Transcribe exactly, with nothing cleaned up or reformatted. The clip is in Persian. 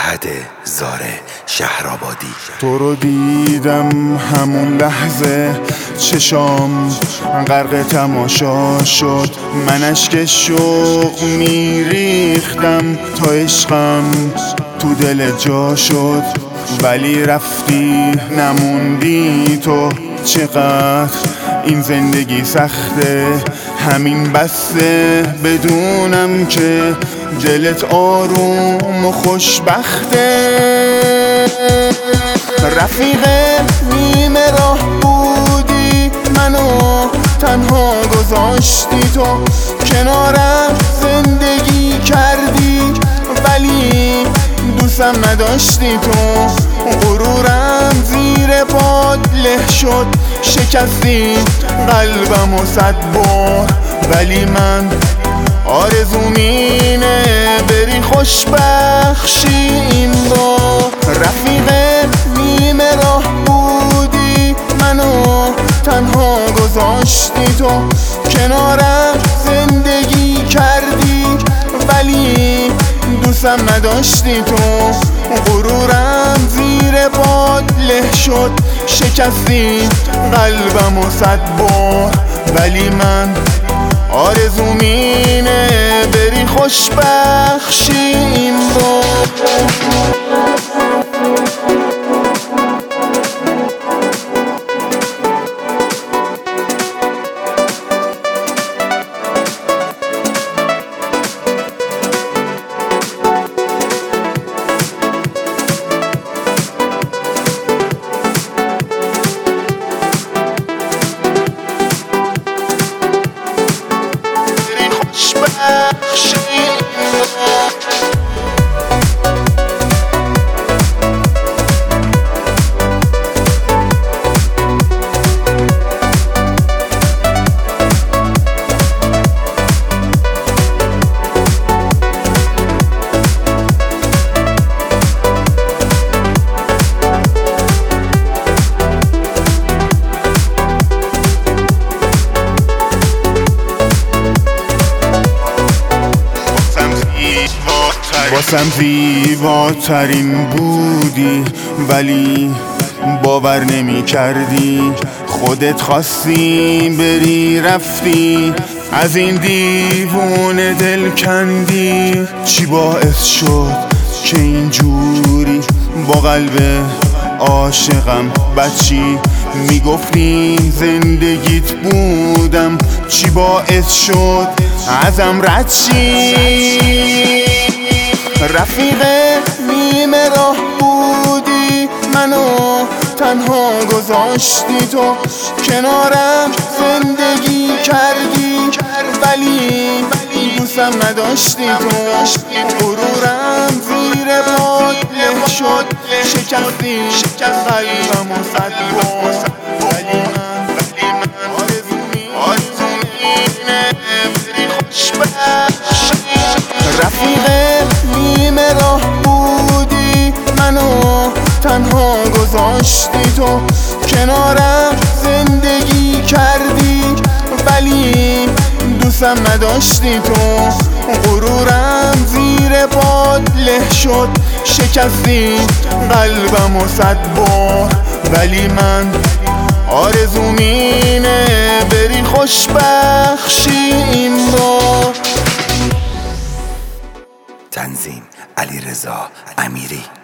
فرهد زاره شهرآبادی. تو رو دیدم همون لحظه چشام غرق تماشا شد، من اشک شوق میریختم تا عشقم تو دل جا شد. ولی رفتی نموندی تو، چقدر این زندگی سخته، همین بسته بدونم که دلت آروم و خوشبخته. رفیق نیمه راه بودی، منو تنها گذاشتی تو، کنارم زندگی کردی ولی دوستم نداشتی تو. غرورم زیر پات له شد، شکستی قلبم و صد بار، ولی من آرزوم اینه بری خوشبخشی این بار. رفیق نیمه راه بودی، منو تنها گذاشتی تو، کنارم زندگی کردی ولی دوستم نداشتی تو. غرورم زیر پات له شد، شکستی قلبم و صد بار، ولی من آرزوم اینه بری خوشبخشی این بار. واسم زیباترین بودی ولی باور نمی کردی، خودت خواستی بری رفتی، از این دیوونه دل کندی. چی باعث شد که اینجوری با قلب عاشقم بچی میگفتی زندگیت بودم؟ چی باعث شد ازم رد شی؟ رفیق نیمه راه بودی، منو تنها گذاشتی تو، کنارم زندگی کردی ولی دوستم نداشتی تو. غرورم زیر پات له شد، شکستی قلبم و صد بار، ولی من آرزوم اینه بری خوشبخشی. رفیق نیمه راه بودی، منو تنها گذاشتی تو، کنارم زندگی کردی ولی دوستم نداشتی تو. غرورم زیر پات له شد، شکستی قلبم و صد بار، ولی من آرزوم اینه بری خوشبخشی این بار. تنظیم علیرضا امیری.